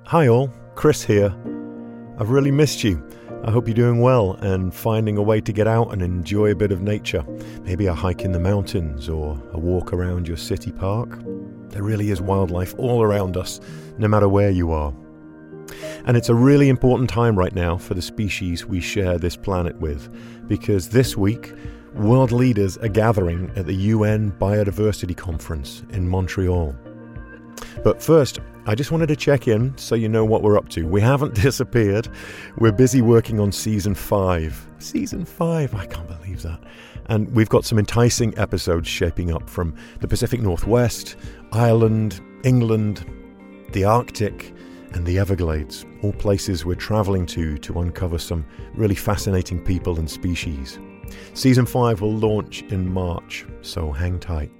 Hi all, Chris here. I've really missed you. I hope you're doing well and finding a way to get out and enjoy a bit of nature. Maybe a hike in the mountains or a walk around your city park. There really is wildlife all around us, no matter where you are. And it's a really important time right now for the species we share this planet with, because this week, world leaders are gathering at the UN Biodiversity Conference in Montreal. But first, I just wanted to check in so you know what we're up to. We haven't disappeared. We're busy working on Season 5. Season 5, I can't believe that. And we've got some enticing episodes shaping up from the Pacific Northwest, Ireland, England, the Arctic, and the Everglades. All places we're travelling to uncover some really fascinating people and species. Season 5 will launch in March, so hang tight.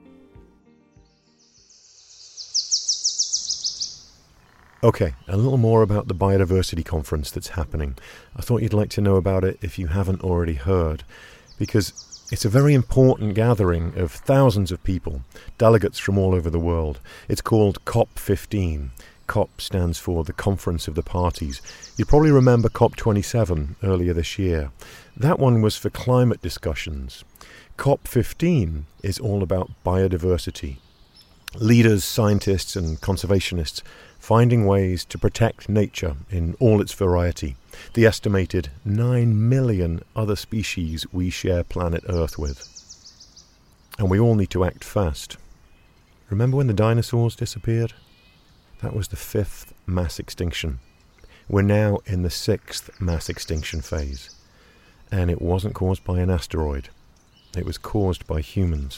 Okay, a little more about the Biodiversity Conference that's happening. I thought you'd like to know about it if you haven't already heard, because it's a very important gathering of thousands of people, delegates from all over the world. It's called COP15. COP stands for the Conference of the Parties. You probably remember COP27 earlier this year. That one was for climate discussions. COP15 is all about biodiversity. Leaders, scientists and conservationists finding ways to protect nature in all its variety, the estimated 9 million other species we share planet Earth with. And we all need to act fast. Remember when the dinosaurs disappeared? That was the 5th mass extinction. We're now in the 6th mass extinction phase. And it wasn't caused by an asteroid. It was caused by humans.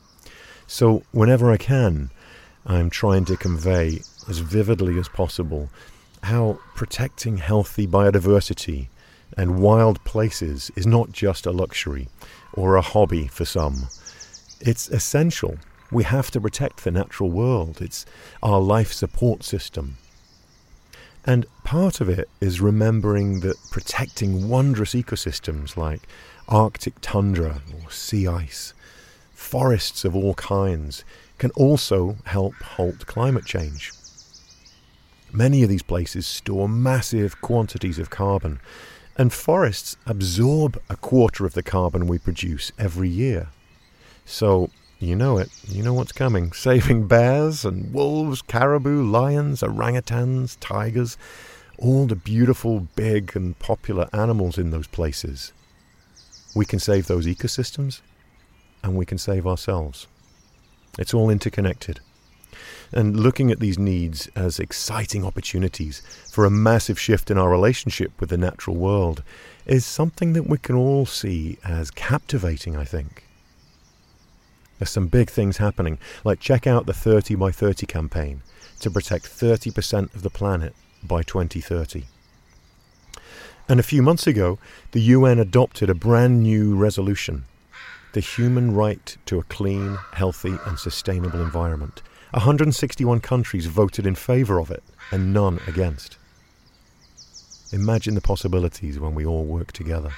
So whenever I can, I'm trying to convey as vividly as possible how protecting healthy biodiversity and wild places is not just a luxury or a hobby for some. It's essential. We have to protect the natural world. It's our life support system. And part of it is remembering that protecting wondrous ecosystems like Arctic tundra or sea ice, forests of all kinds, can also help halt climate change. Many of these places store massive quantities of carbon, and forests absorb a quarter of the carbon we produce every year. So, you know it, you know what's coming. Saving bears and wolves, caribou, lions, orangutans, tigers, all the beautiful, big and popular animals in those places. We can save those ecosystems, and we can save ourselves. It's all interconnected. And looking at these needs as exciting opportunities for a massive shift in our relationship with the natural world is something that we can all see as captivating, I think. There's some big things happening, like check out the 30 by 30 campaign to protect 30% of the planet by 2030. And a few months ago, the UN adopted a brand new resolution, the human right to a clean, healthy and sustainable environment. 161 countries voted in favour of it, and none against. Imagine the possibilities when we all work together.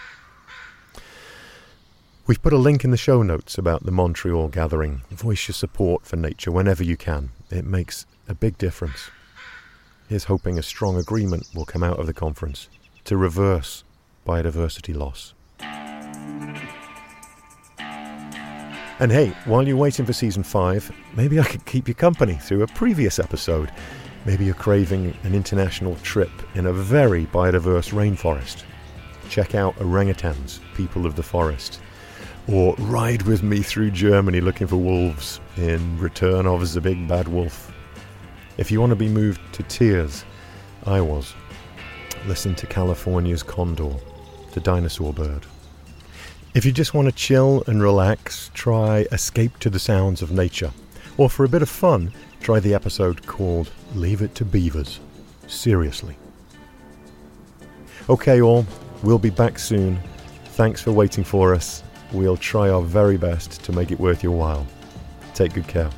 We've put a link in the show notes about the Montreal gathering. Voice your support for nature whenever you can. It makes a big difference. Here's hoping a strong agreement will come out of the conference to reverse biodiversity loss. And hey, while you're waiting for Season 5, maybe I could keep you company through a previous episode. Maybe you're craving an international trip in a very biodiverse rainforest. Check out orangutans, people of the forest. Or ride with me through Germany looking for wolves in Return of the Big Bad Wolf. If you want to be moved to tears, I was. Listen to California's condor, the dinosaur bird. If you just want to chill and relax, try Escape to the Sounds of Nature. Or for a bit of fun, try the episode called Leave It to Beavers. Seriously. Okay all, we'll be back soon. Thanks for waiting for us. We'll try our very best to make it worth your while. Take good care.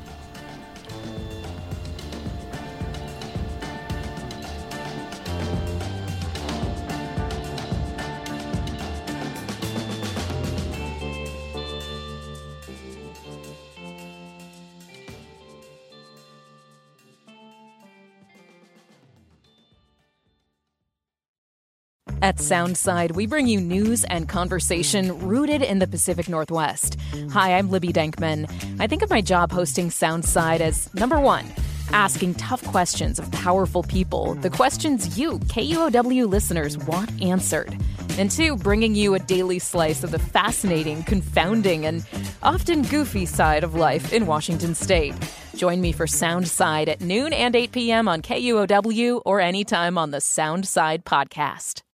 At Soundside, we bring you news and conversation rooted in the Pacific Northwest. Hi, I'm Libby Denkman. I think of my job hosting Soundside as, number one, asking tough questions of powerful people, the questions you, KUOW listeners, want answered. And two, bringing you a daily slice of the fascinating, confounding, and often goofy side of life in Washington State. Join me for Soundside at noon and 8 p.m. on KUOW or anytime on the Soundside podcast.